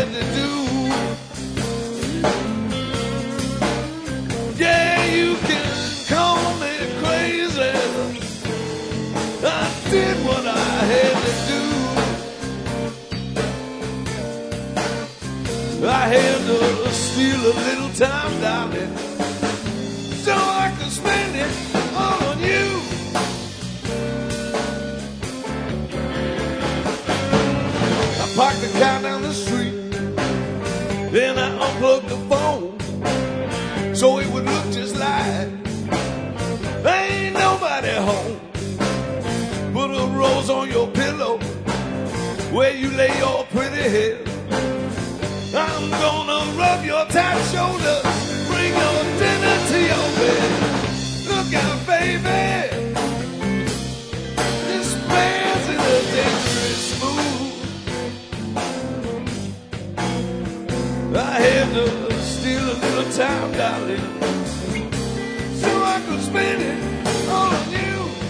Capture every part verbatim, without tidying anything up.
had to do. Yeah, you can call me crazy. I did what I had to do. I had to steal a little time, darling, so I could spend it all on you. I parked the car down the street, then I unplugged the phone so it would look just like there ain't nobody home. Put a rose on your pillow where you lay your pretty head. I'm gonna rub your tight shoulders, bring your dinner to your bed. Look out, baby, this man's in a dangerous mood. I had to steal a little time, darling, so I could spend it all on you.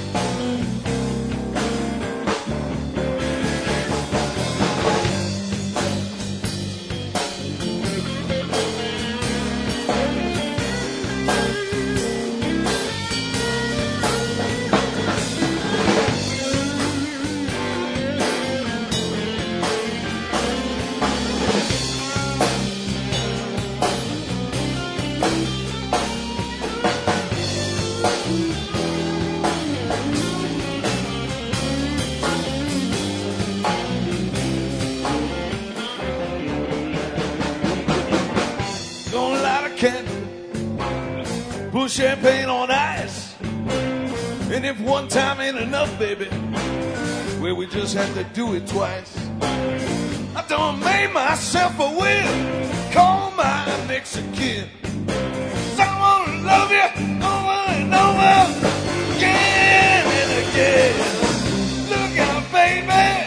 Gonna light a candle, put champagne on ice, and if one time ain't enough, baby, well, we just have to do it twice. I done made myself a will, call my next of kin. Someone love you over and over, again and again. Look out, baby,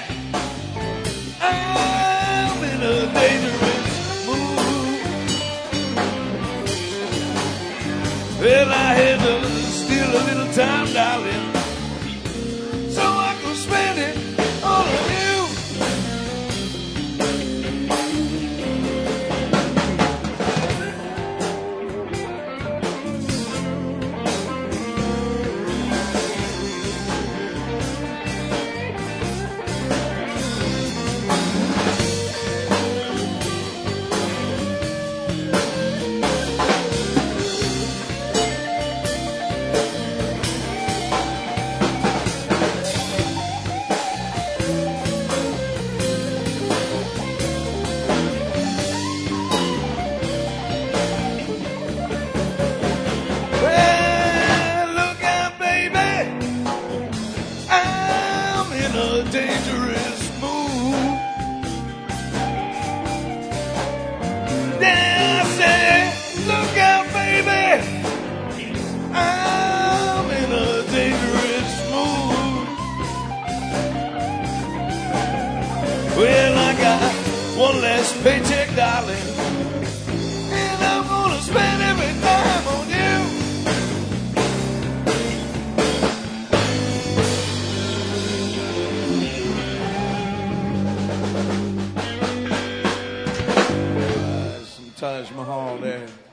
I'm in a dangerous mood. Well, I had to steal a little time, darling, so I could spend it all on you. A dangerous mood. Yeah, I say, look out, baby, I'm in a dangerous mood. Well, I got one last paycheck, darling, and I'm gonna spend every dime on you. Taj Mahal there.